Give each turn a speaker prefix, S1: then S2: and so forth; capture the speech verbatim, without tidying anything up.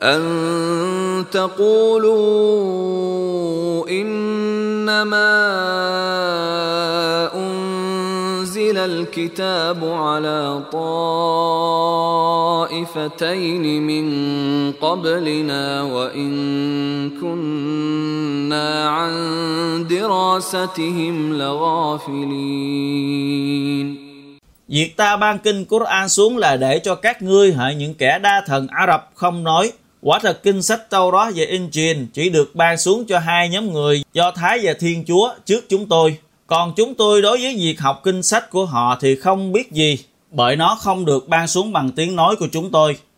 S1: أن تقولوا إنما أنزل الكتاب على طائفتين من قبلنا وإن كنا عن دراستهم لغافلين.
S2: Việc ta ban kinh Quran xuống là để cho các ngươi hỡi những kẻ đa thần Ả Rập không nói. Quả thật kinh sách Taurat và Injil chỉ được ban xuống cho hai nhóm người Do Thái và Thiên Chúa trước chúng tôi. Còn chúng tôi đối với việc học kinh sách của họ thì không biết gì, bởi nó không được ban xuống bằng tiếng nói của chúng tôi.